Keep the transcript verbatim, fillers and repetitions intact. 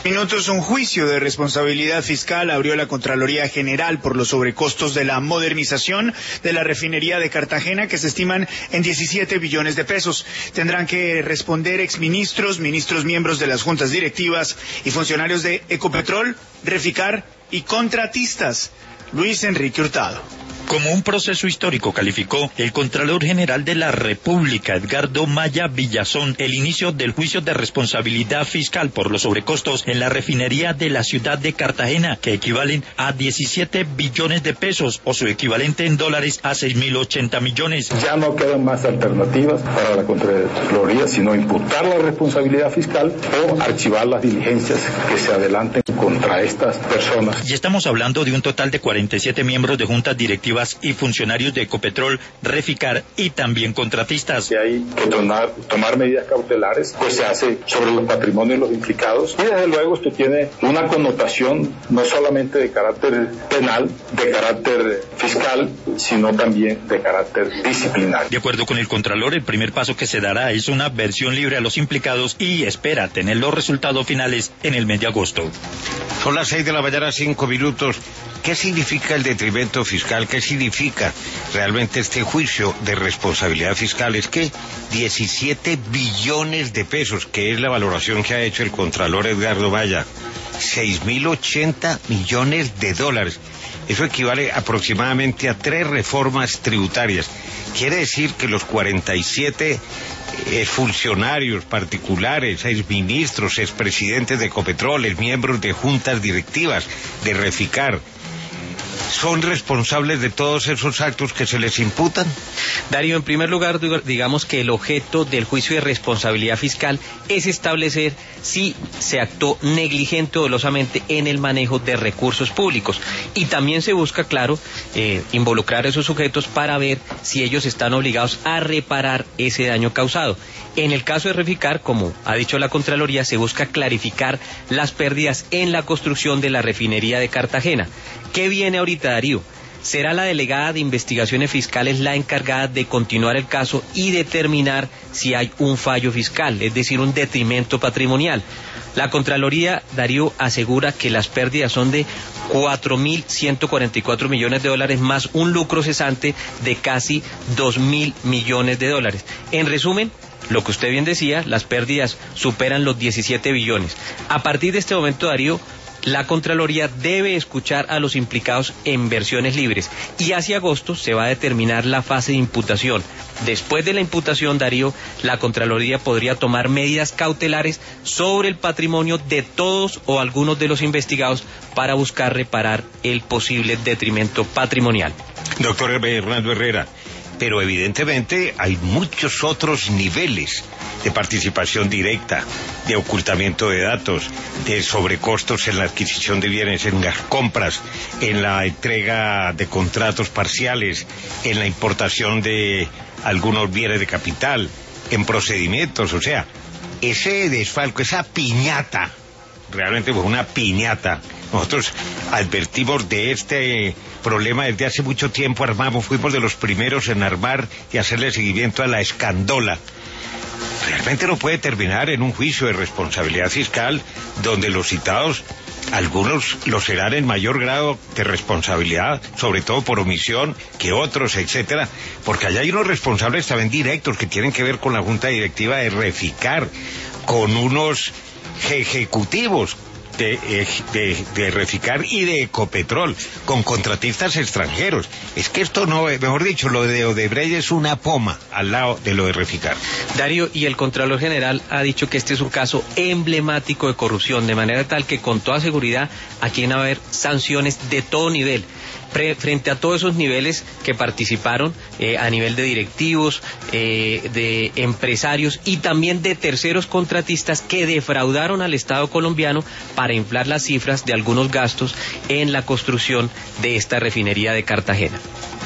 Minutos, un juicio de responsabilidad fiscal abrió la Contraloría General por los sobrecostos de la modernización de la refinería de Cartagena, que se estiman en diecisiete billones de pesos. Tendrán que responder exministros, ministros miembros de las juntas directivas y funcionarios de Ecopetrol, Reficar y contratistas. Luis Enrique Hurtado. Como un proceso histórico calificó el Contralor General de la República, Edgardo Maya Villazón, el inicio del juicio de responsabilidad fiscal por los sobrecostos en la refinería de la ciudad de Cartagena, que equivalen a diecisiete billones de pesos, o su equivalente en dólares a seis mil ochenta millones. Ya no quedan más alternativas para la Contraloría, sino imputar la responsabilidad fiscal o archivar las diligencias que se adelanten contra estas personas. Y estamos hablando de un total de cuarenta y siete miembros de juntas directivas y funcionarios de Ecopetrol, Reficar y también contratistas. Si hay que tomar, tomar medidas cautelares, pues se hace sobre los patrimonios de los implicados, y desde luego esto tiene una connotación no solamente de carácter penal, de carácter fiscal, sino también de carácter disciplinario. De acuerdo con el Contralor, el primer paso que se dará es una versión libre a los implicados y espera tener los resultados finales en el mes de agosto. Son las seis de la mañana, cinco minutos. ¿Qué significa el detrimento fiscal? ¿Qué significa realmente este juicio de responsabilidad fiscal? Es que diecisiete billones de pesos, que es la valoración que ha hecho el Contralor Edgardo Maya, seis mil ochenta millones de dólares. Eso equivale aproximadamente a tres reformas tributarias. Quiere decir que los cuarenta y siete eh, funcionarios particulares, exministros, expresidentes de Ecopetrol, miembros de juntas directivas de Reficar, ¿son responsables de todos esos actos que se les imputan? Darío, en primer lugar, digamos que el objeto del juicio de responsabilidad fiscal es establecer si se actuó negligente o dolosamente en el manejo de recursos públicos. Y también se busca, claro, eh, involucrar a esos sujetos para ver si ellos están obligados a reparar ese daño causado. En el caso de Reficar, como ha dicho la Contraloría, se busca clarificar las pérdidas en la construcción de la refinería de Cartagena. ¿Qué viene ahorita, Darío? Será la delegada de investigaciones fiscales la encargada de continuar el caso y determinar si hay un fallo fiscal, es decir, un detrimento patrimonial. La Contraloría, Darío, asegura que las pérdidas son de cuatro mil ciento cuarenta y cuatro millones de dólares más un lucro cesante de casi dos mil millones de dólares. En resumen, lo que usted bien decía, las pérdidas superan los diecisiete billones. A partir de este momento, Darío, la Contraloría debe escuchar a los implicados en versiones libres y hacia agosto se va a determinar la fase de imputación. Después de la imputación, Darío, la Contraloría podría tomar medidas cautelares sobre el patrimonio de todos o algunos de los investigados para buscar reparar el posible detrimento patrimonial. Doctor Hernando Herrera, pero evidentemente hay muchos otros niveles de participación directa, de ocultamiento de datos, de sobrecostos en la adquisición de bienes, en las compras, en la entrega de contratos parciales, en la importación de algunos bienes de capital, en procedimientos. O sea, ese desfalco, esa piñata, realmente fue una piñata. Nosotros advertimos de este problema desde hace mucho tiempo, armamos, fuimos de los primeros en armar y hacerle seguimiento a la escandola. Realmente no puede terminar en un juicio de responsabilidad fiscal donde los citados, algunos lo serán en mayor grado de responsabilidad, sobre todo por omisión, que otros, etcétera, porque allá hay unos responsables también directos que tienen que ver con la junta directiva de Reficar, con unos ejecutivos De, de, de Reficar y de Ecopetrol, con contratistas extranjeros. Es que esto no, mejor dicho, lo de Odebrecht es una poma al lado de lo de Reficar. Darío, y el Contralor General ha dicho que este es un caso emblemático de corrupción, de manera tal que con toda seguridad aquí van a haber sanciones de todo nivel. Frente a todos esos niveles que participaron, eh, a nivel de directivos, eh, de empresarios y también de terceros contratistas que defraudaron al Estado colombiano para inflar las cifras de algunos gastos en la construcción de esta refinería de Cartagena.